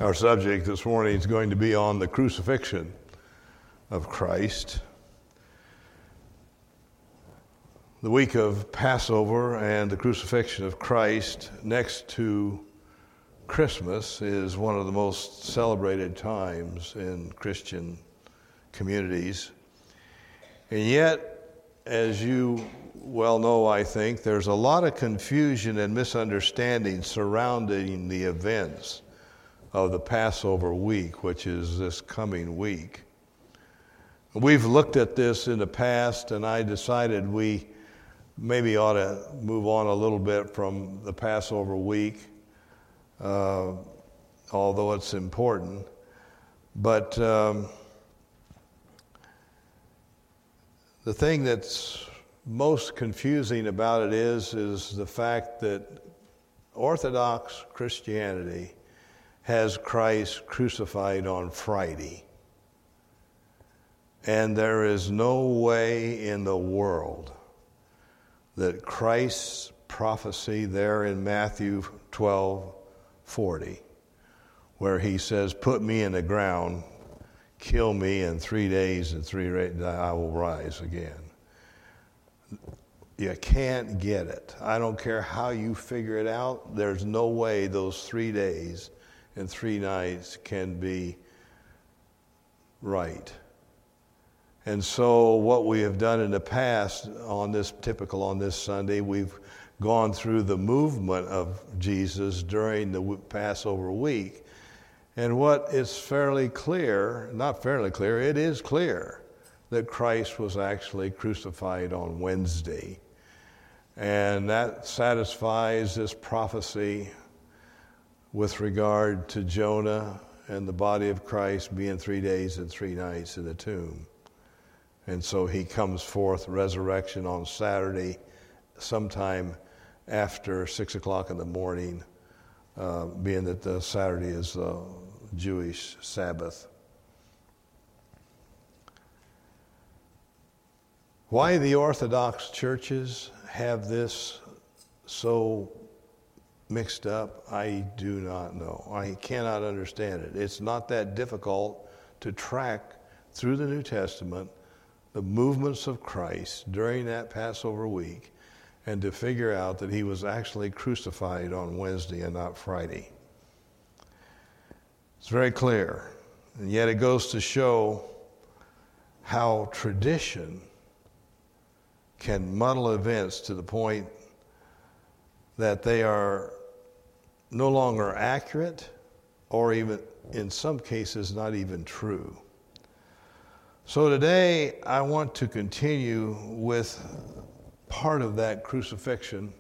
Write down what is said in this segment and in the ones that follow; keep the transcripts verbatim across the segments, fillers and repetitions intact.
Our subject this morning is going to be on the crucifixion of Christ. The week of Passover and the crucifixion of Christ next to Christmas is one of the most celebrated times in Christian communities. And yet, as you well know, I think, there's a lot of confusion and misunderstanding surrounding the events of the Passover week, which is this coming week. We've looked at this in the past, and I decided we maybe ought to move on a little bit from the Passover week, uh, although it's important. But um, the thing that's most confusing about it is, is the fact that Orthodox Christianity has Christ crucified on Friday. And there is no way in the world that Christ's prophecy there in Matthew twelve forty, where he says, "Put me in the ground, kill me, in three days and three days I will rise again." You can't get it. I don't care how you figure it out. There's no way those three days and three nights can be right. And so what we have done in the past on this, typical on this Sunday, we've gone through the movement of Jesus during the Passover week. And what is fairly clear, not fairly clear, it is clear that Christ was actually crucified on Wednesday. And that satisfies this prophecy with regard to Jonah and the body of Christ being three days and three nights in the tomb. And so he comes forth, resurrection on Saturday, sometime after six o'clock in the morning, uh, being that the Saturday is the Jewish Sabbath. Why the Orthodox churches have this so mixed up, I do not know. I cannot understand it. It's not that difficult to track through the New Testament the movements of Christ during that Passover week and to figure out that he was actually crucified on Wednesday and not Friday. It's very clear. And yet it goes to show how tradition can muddle events to the point that they are no longer accurate, or even in some cases not even true. So today I want to continue with part of that crucifixion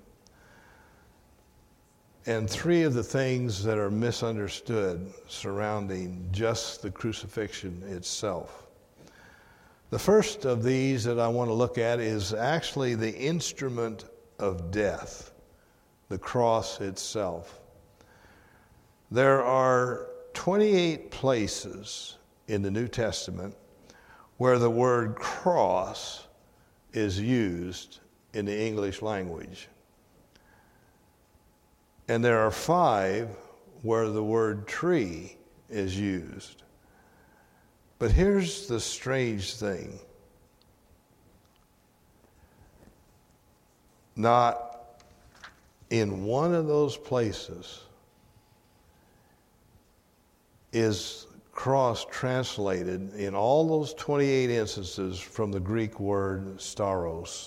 and three of the things that are misunderstood surrounding just the crucifixion itself. The first of these that I want to look at is actually the instrument of death, the cross itself. There are twenty-eight places in the New Testament where the word cross is used in the English language. And there are five where the word tree is used. But here's the strange thing. Not in one of those places is cross translated in all those twenty-eight instances from the Greek word stauros.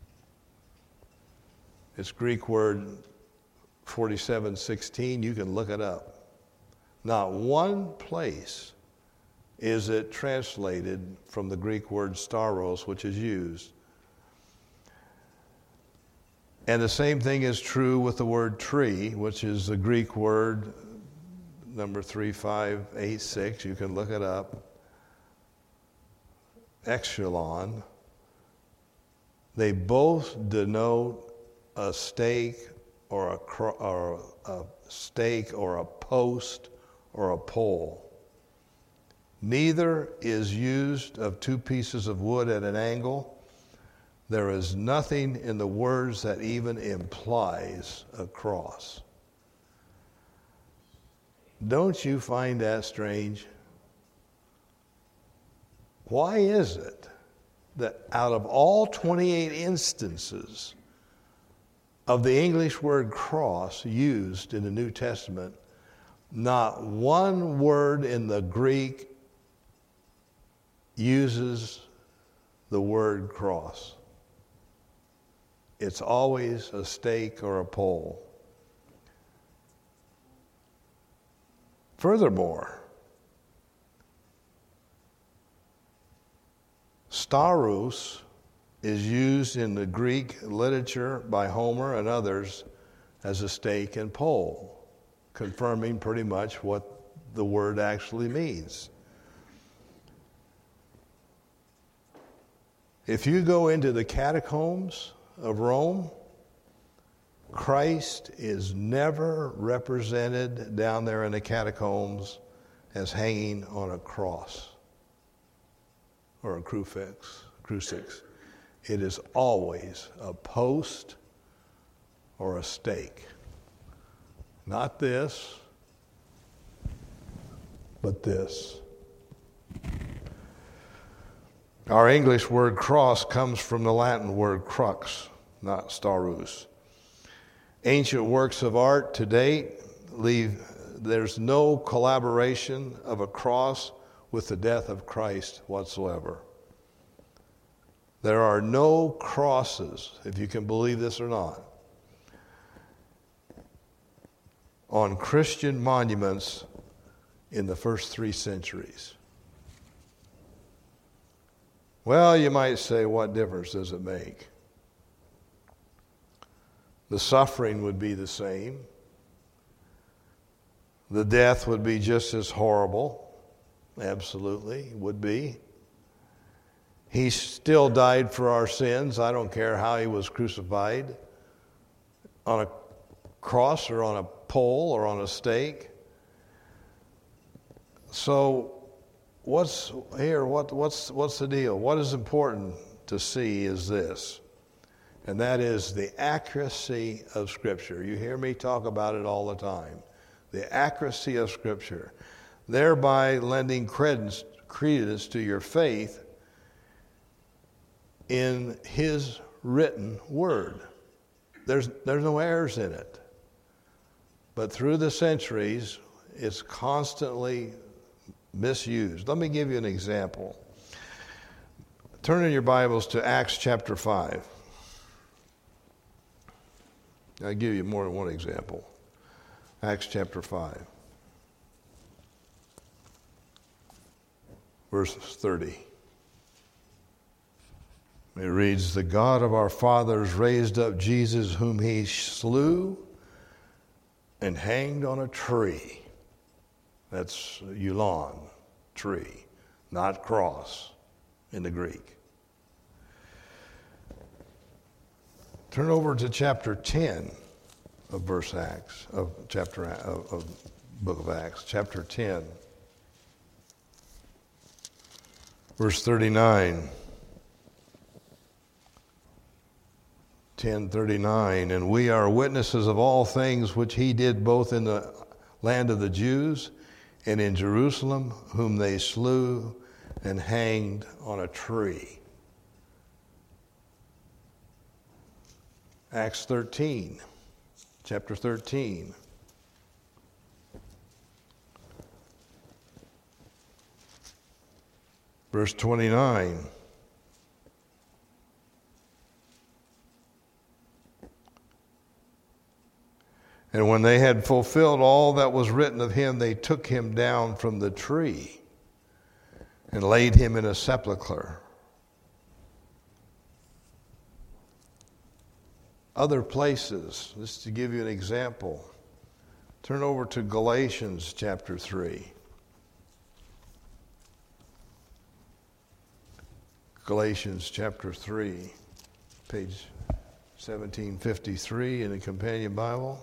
It's Greek word forty-seven sixteen. You can look it up. Not one place is it translated from the Greek word stauros, which is used. And the same thing is true with the word tree, which is the Greek word number three five eight six, you can look it up. Echelon. They both denote a stake or a, cro- or a stake or a post or a pole. Neither is used of two pieces of wood at an angle. There is nothing in the words that even implies a cross. Don't you find that strange? Why is it that out of all twenty-eight instances of the English word cross used in the New Testament, not one word in the Greek uses the word cross? It's always a stake or a pole. Furthermore, stauros is used in the Greek literature by Homer and others as a stake and pole, confirming pretty much what the word actually means. If you go into the catacombs of Rome, Christ is never represented down there in the catacombs as hanging on a cross or a crucifix. crucifix. It is always a post or a stake. Not this, but this. Our English word cross comes from the Latin word crux, not stauros. Ancient works of art to date leave, there's no collaboration of a cross with the death of Christ whatsoever. There are no crosses, if you can believe this or not, on Christian monuments in the first three centuries. Well, you might say, what difference does it make? The suffering would be the same. The death would be just as horrible. Absolutely, would be. He still died for our sins. I don't care how he was crucified, on a cross or on a pole or on a stake. So what's here, what, what's, what's the deal? What is important to see is this, and that is the accuracy of Scripture. You hear me talk about it all the time. The accuracy of Scripture, thereby lending credence, credence to your faith in His written Word. There's, there's no errors in it. But through the centuries, it's constantly misused. Let me give you an example. Turn in your Bibles to Acts chapter five. I'll give you more than one example. Acts chapter five, verse thirty. It reads, "The God of our fathers raised up Jesus, whom he slew and hanged on a tree." That's eulon, tree, not cross in the Greek. Turn over to chapter ten of verse Acts, of chapter of, of book of Acts, chapter ten, verse thirty-nine. ten thirty-nine, "And we are witnesses of all things which he did both in the land of the Jews and in Jerusalem, whom they slew and hanged on a tree." Acts thirteen, chapter thirteen. Verse twenty-nine. "And when they had fulfilled all that was written of him, they took him down from the tree and laid him in a sepulchre." Other places, just to give you an example, turn over to Galatians chapter three. Galatians chapter three, page seventeen fifty-three in the Companion Bible.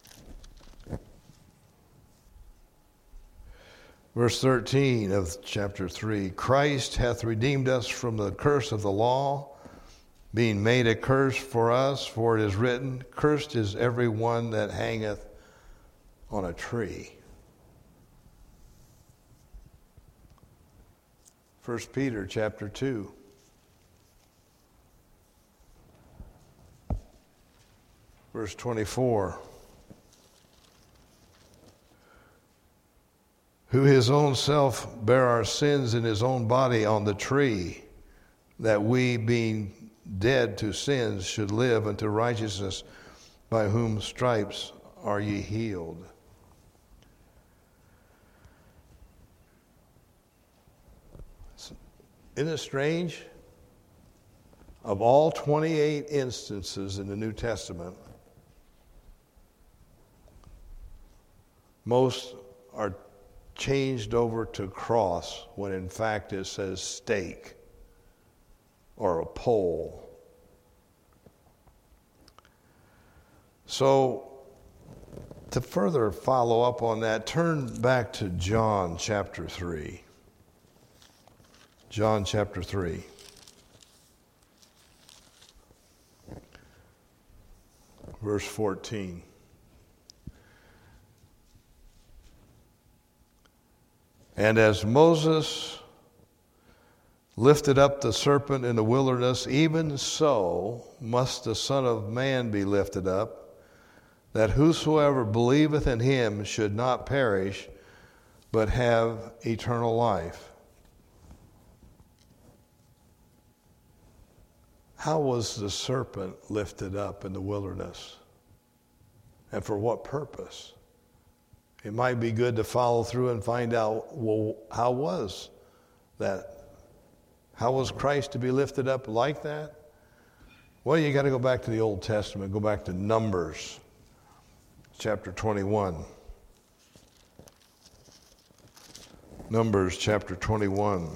Verse thirteen of chapter three, "Christ hath redeemed us from the curse of the law, being made a curse for us, for it is written, Cursed is every one that hangeth on a tree." First Peter chapter two. Verse twenty-four. Who his own self bare our sins in his own body on the tree, that we, being dead to sins, should live unto righteousness, by whom stripes are ye healed. Isn't it strange? Of all twenty-eight instances in the New Testament, most are changed over to cross when in fact it says stake or a pole. So to further follow up on that, turn back to John chapter three. John chapter three. Verse fourteen. And as Moses lifted up the serpent in the wilderness, even so must the Son of Man be lifted up, that whosoever believeth in him should not perish, but have eternal life. How was the serpent lifted up in the wilderness? And for what purpose? It might be good to follow through and find out, well, how was that? How was Christ to be lifted up like that? Well, you got to go back to the Old Testament, go back to Numbers chapter twenty-one. Numbers chapter twenty-one.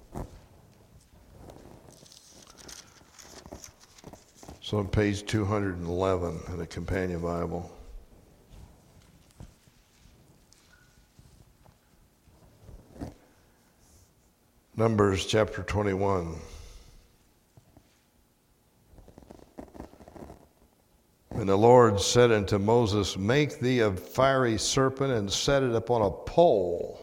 So on page two hundred eleven in the Companion Bible. Numbers chapter twenty-one. And the Lord said unto Moses, make thee a fiery serpent and set it upon a pole,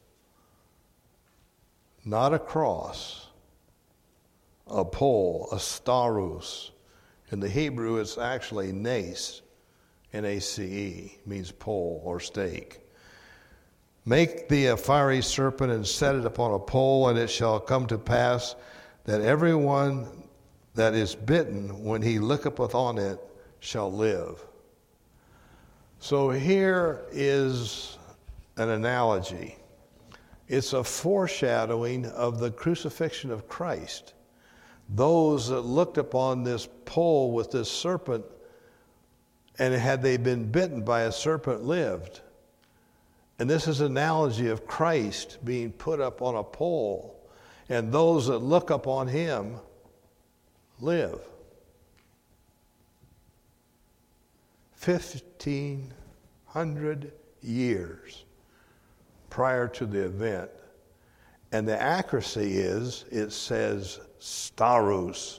not a cross, a pole, a starus. In the Hebrew, it's actually nace, N A C E, means pole or stake. Make thee a fiery serpent and set it upon a pole, and it shall come to pass that everyone that is bitten, when he looketh upon it, shall live. So here is an analogy. It's a foreshadowing of the crucifixion of Christ. Those that looked upon this pole with this serpent, and had they been bitten by a serpent, lived. And this is an analogy of Christ being put up on a pole, and those that look upon him live. Fifteen hundred years prior to the event. And the accuracy is, it says starus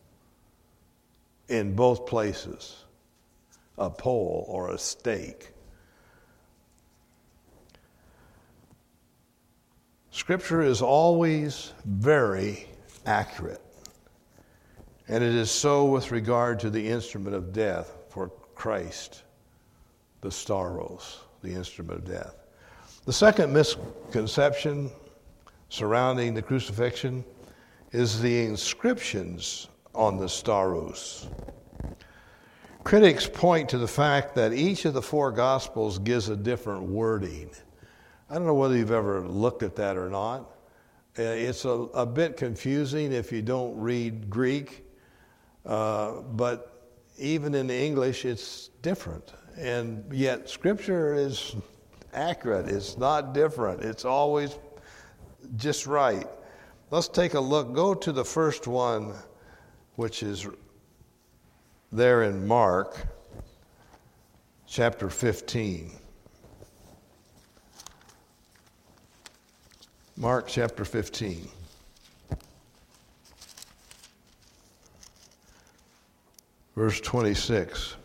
in both places, a pole or a stake. Scripture is always very accurate. And it is so with regard to the instrument of death for Christ, the staros, the instrument of death. The second misconception surrounding the crucifixion is the inscriptions on the staros. Critics point to the fact that each of the four Gospels gives a different wording. I don't know whether you've ever looked at that or not. It's a, a bit confusing if you don't read Greek, uh, but even in English it's different. And yet Scripture is accurate. It's not different. It's always just right. Let's take a look. Go to the first one, which is there in Mark chapter fifteen. Mark chapter fifteen. Verse twenty-six.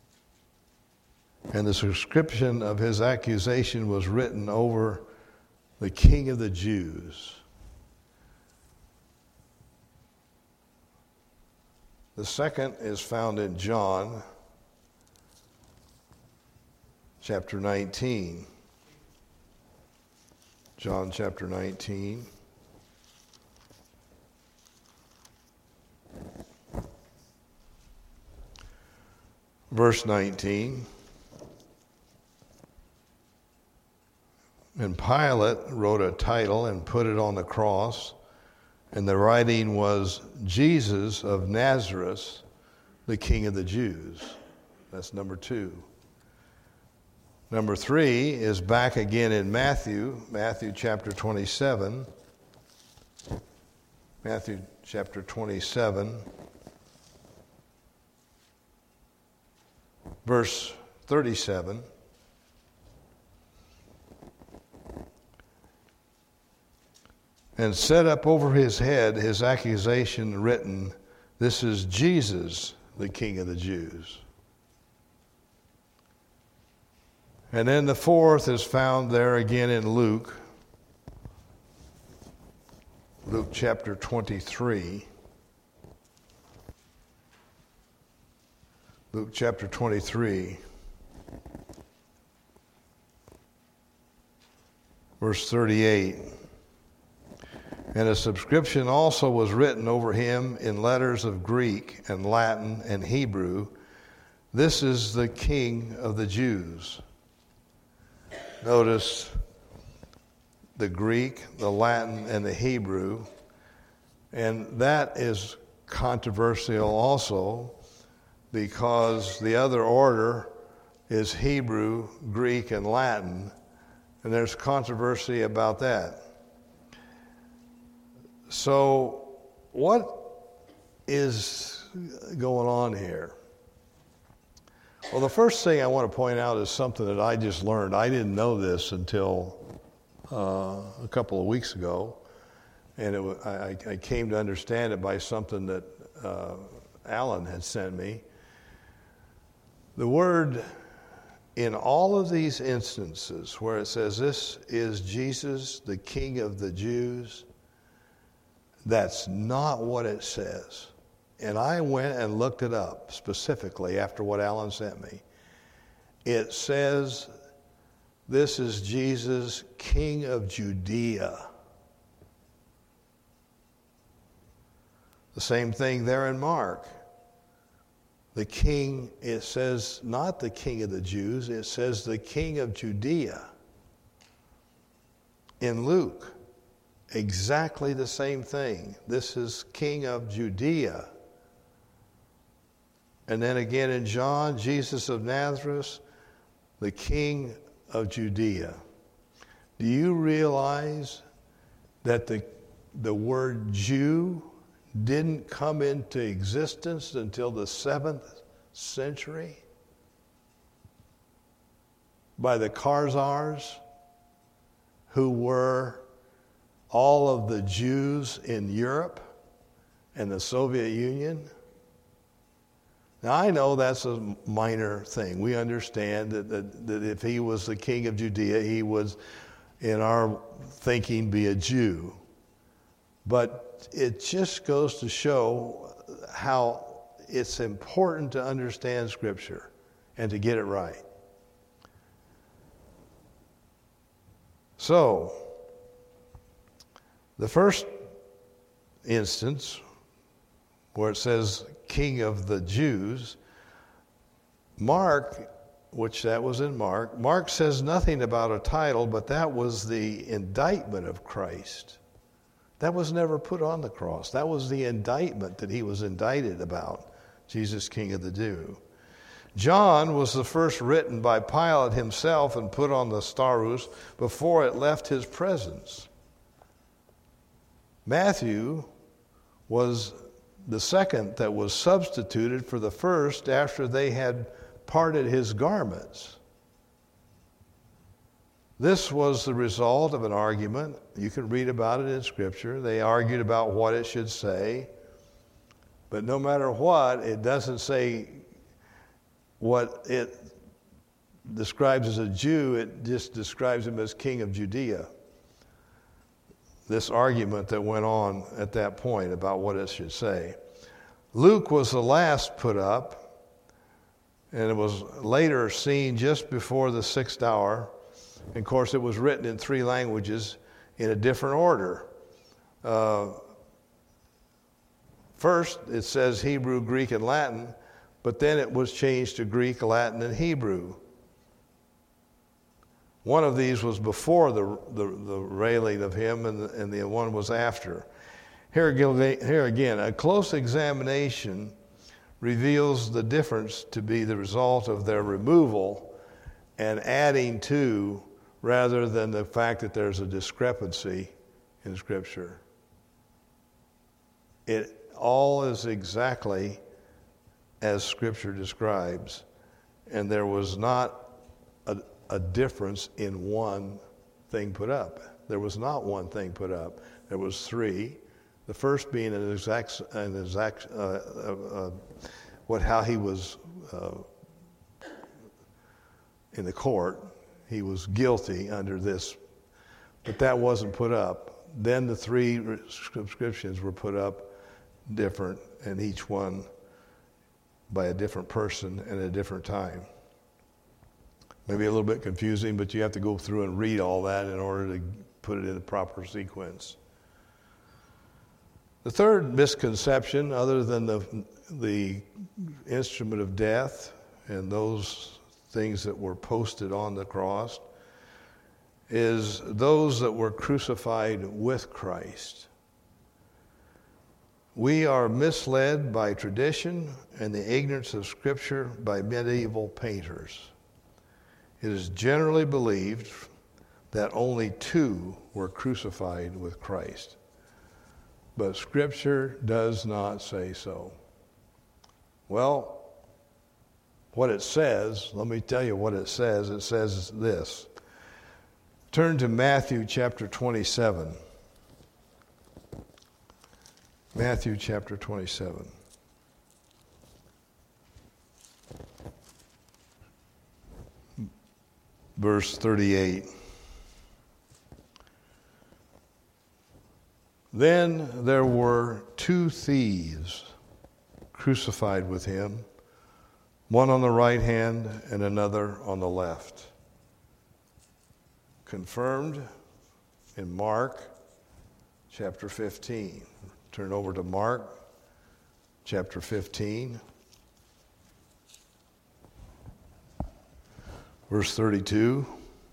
And the subscription of his accusation was written over the King of the Jews. The second is found in John chapter nineteen. John chapter nineteen. Verse nineteen. And Pilate wrote a title and put it on the cross, and the writing was Jesus of Nazareth, the King of the Jews. That's number two. Number three is back again in Matthew, Matthew chapter twenty-seven. Matthew chapter twenty-seven, verse thirty-seven. And set up over his head his accusation written, "This is Jesus, the King of the Jews." And then the fourth is found there again in Luke, Luke chapter twenty-three. Luke chapter twenty-three, verse thirty-eight. And a subscription also was written over him in letters of Greek and Latin and Hebrew. This is the King of the Jews. Notice the Greek, the Latin, and the Hebrew. And that is controversial also because the other order is Hebrew, Greek, and Latin. And there's controversy about that. So, what is going on here? Well, the first thing I want to point out is something that I just learned. I didn't know this until uh, a couple of weeks ago, and it, I, I came to understand it by something that uh, Alan had sent me. The word in all of these instances where it says, "This is Jesus, the King of the Jews," that's not what it says. And I went and looked it up specifically after what Alan sent me. It says, "This is Jesus, King of Judea." The same thing there in Mark. The king, it says not the King of the Jews, it says the King of Judea. In Luke, exactly the same thing. This is King of Judea. And then again in John, Jesus of Nazareth, the King of Judea. Do you realize that the, the word Jew didn't come into existence until the seventh century by the Khazars, who were all of the Jews in Europe and the Soviet Union? Now, I know that's a minor thing. We understand that, that, that if he was the King of Judea, he would, in our thinking, be a Jew. But it just goes to show how it's important to understand Scripture and to get it right. So, the first instance where it says King of the Jews, Mark, which that was in Mark, Mark says nothing about a title, but that was the indictment of Christ. That was never put on the cross. That was the indictment that he was indicted about, Jesus, King of the Jews. John was the first written by Pilate himself and put on the stauros before it left his presence. Matthew was the second that was substituted for the first after they had parted his garments. This was the result of an argument. You can read about it in Scripture. They argued about what it should say. But no matter what, it doesn't say what it describes as a Jew. It just describes him as King of Judea. this argument that went on at that point about what it should say. Luke was the last put up, and it was later seen just before the sixth hour. And of course, it was written in three languages in a different order. Uh, first, it says Hebrew, Greek, and Latin, but then it was changed to Greek, Latin, and Hebrew. One of these was before the the, the railing of him, and the, and the one was after. Here again, here again, a close examination reveals the difference to be the result of their removal and adding to, rather than the fact that there's a discrepancy in Scripture. It all is exactly as Scripture describes, and there was not a, a difference in one thing put up. There was not one thing put up. There was three. The first being an exact, an exact, uh, uh, uh, what how he was uh, in the court. He was guilty under this, but that wasn't put up. Then the three subscriptions were put up different, and each one by a different person at a different time. Maybe a little bit confusing, but you have to go through and read all that in order to put it in the proper sequence. The third misconception, other than the the instrument of death and those things that were posted on the cross, is those that were crucified with Christ. We are misled by tradition and the ignorance of Scripture by medieval painters. It is generally believed that only two were crucified with Christ. But Scripture does not say so. Well, what it says, let me tell you what it says. It says this. Turn to Matthew chapter twenty-seven. Matthew chapter twenty-seven. Verse thirty-eight. Then there were two thieves crucified with him, one on the right hand and another on the left. Confirmed in Mark chapter fifteen. Turn over to Mark chapter fifteen. Verse thirty-two.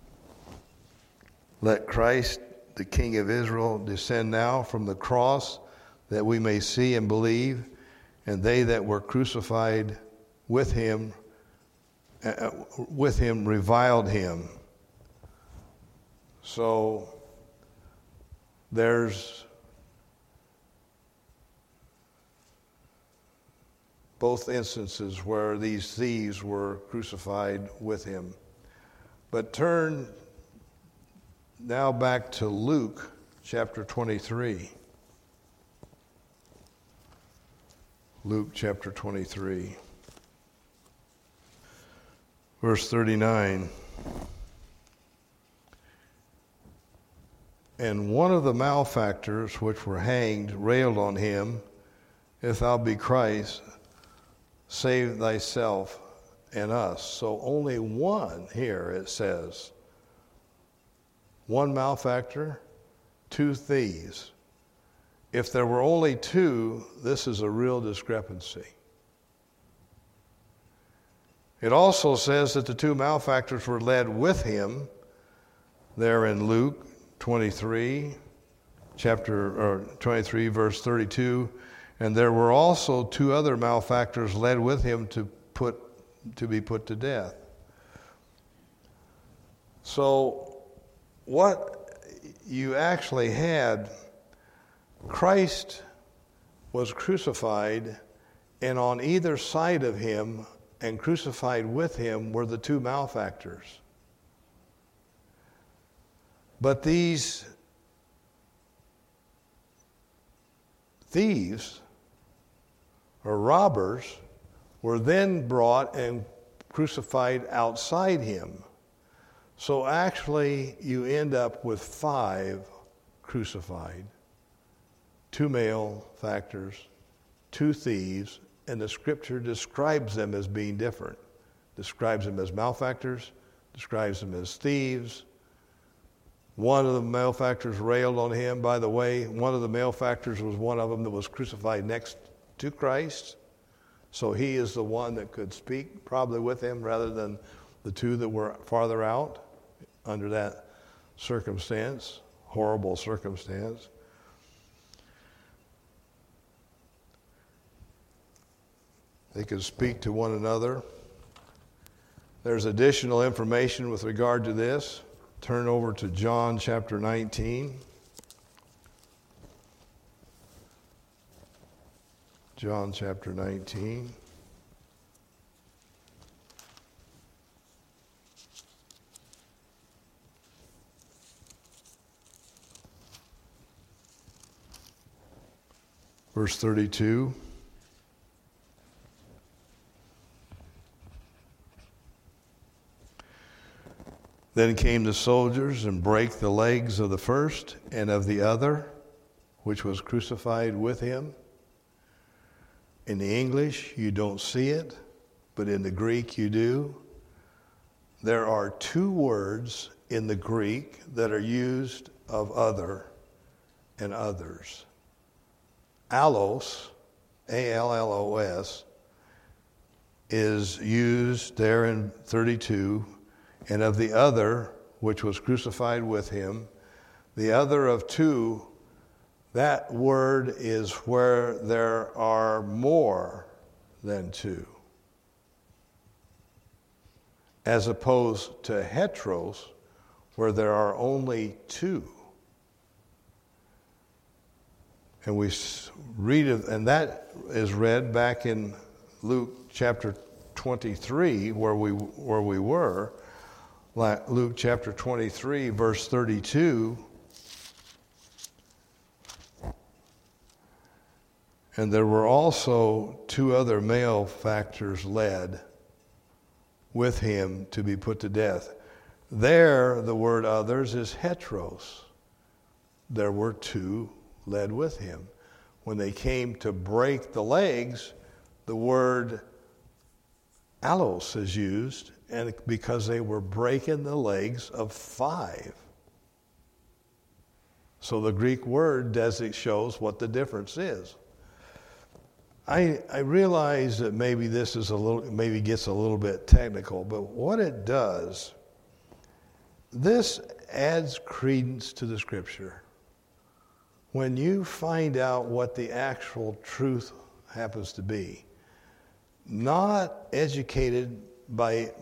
Let Christ, the King of Israel, descend now from the cross, that we may see and believe. And they that were crucified with him, uh, with him reviled him. So there's both instances where these thieves were crucified with him. But turn now back to Luke chapter twenty-three. Luke chapter twenty-three. Verse thirty-nine. And one of the malefactors which were hanged railed on him, If thou be Christ, save thyself and us. So only one here, it says. One malefactor, two thieves. If there were only two, this is a real discrepancy. It also says that the two malefactors were led with him there in Luke twenty-three, chapter or twenty-three, verse thirty-two. And there were also two other malefactors led with him to put to be put to death. So what you actually had, Christ was crucified, and on either side of him and crucified with him were the two malefactors. But these thieves or robbers were then brought and crucified outside him. So actually you end up with five crucified. Two malefactors, two thieves, and the scripture describes them as being different. Describes them as malefactors, describes them as thieves. One of the malefactors railed on him. By the way, one of the malefactors was one of them that was crucified next to Christ. So he is the one that could speak probably with him rather than the two that were farther out under that circumstance, horrible circumstance. They could speak to one another. There's additional information with regard to this. Turn over to John chapter nineteen. John chapter nineteen. Verse thirty-two. Then came the soldiers and brake the legs of the first and of the other, which was crucified with him. In the English, you don't see it, but in the Greek, you do. There are two words in the Greek that are used of other and others. Allos, A L L O S, is used there in thirty-two, and of the other, which was crucified with him. The other of two, that word is where there are more than two, as opposed to heteros, where there are only two. And we read it, and that is read back in Luke chapter twenty-three, where we where we were. Luke chapter twenty-three, verse thirty-two. And there were also two other malefactors led with him to be put to death. There, the word others is heteros. There were two led with him. When they came to break the legs, the word allos is used, and because they were breaking the legs of five. So the Greek word designates shows what the difference is. I I realize that maybe this is a little maybe gets a little bit technical, but what it does, this adds credence to the scripture. When you find out what the actual truth happens to be, not educated by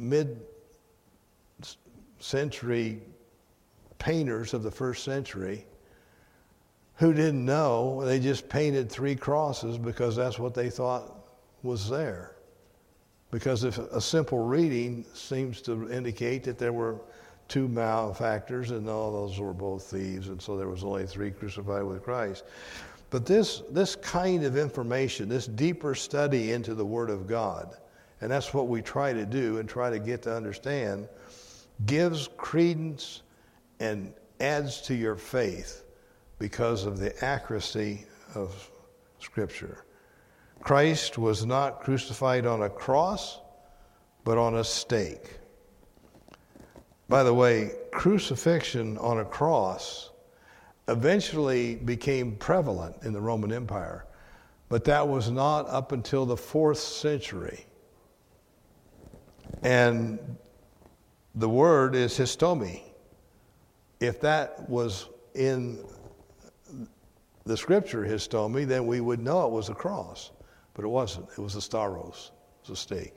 mid-century painters of the first century who didn't know, they just painted three crosses because that's what they thought was there. Because if a simple reading seems to indicate that there were two malefactors and all those were both thieves, and so there was only three crucified with Christ. But this this kind of information, this deeper study into the Word of God, and that's what we try to do and try to get to understand, gives credence and adds to your faith because of the accuracy of Scripture. Christ was not crucified on a cross, but on a stake. By the way, crucifixion on a cross eventually became prevalent in the Roman Empire, but that was not up until the fourth century. And the word is histomi. If that was in the scripture, histomi, then we would know it was a cross. But it wasn't. It was a stauros. It was a stake.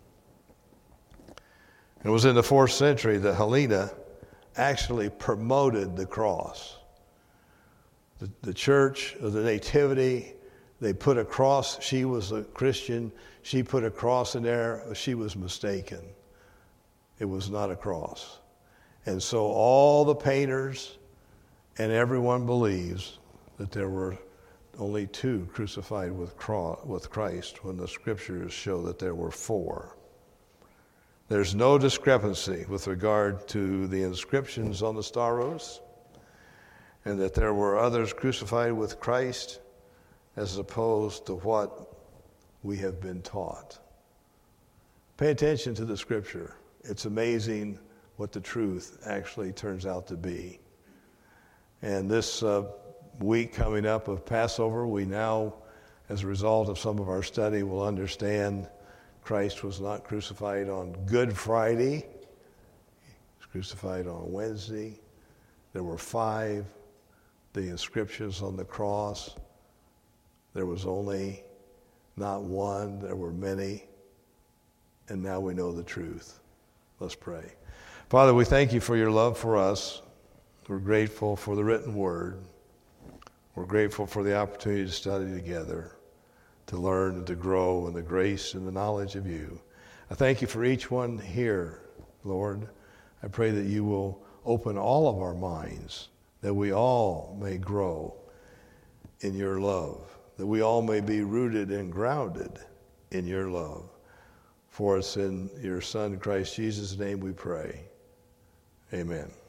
It was in the fourth century that Helena actually promoted the cross. The, the church of the Nativity, they put a cross. She was a Christian. She put a cross in there. She was mistaken. It was not a cross. And so all the painters and everyone believes that there were only two crucified with Christ when the scriptures show that there were four. There's no discrepancy with regard to the inscriptions on the stauros. and that there were others crucified with Christ as opposed to what we have been taught. Pay attention to the Scripture. It's amazing what the truth actually turns out to be. And this uh, week coming up of Passover, we now, as a result of some of our study, will understand Christ was not crucified on Good Friday. He was crucified on Wednesday. There were five, the inscriptions on the cross. There was only not one, there were many. And now we know the truth. Let's pray. Father, we thank you for your love for us. We're grateful for the written word. We're grateful for the opportunity to study together, to learn and to grow in the grace and the knowledge of you. I thank you for each one here, Lord. I pray that you will open all of our minds, that we all may grow in your love, that we all may be rooted and grounded in your love. For it's in your Son, Christ Jesus' name we pray. Amen.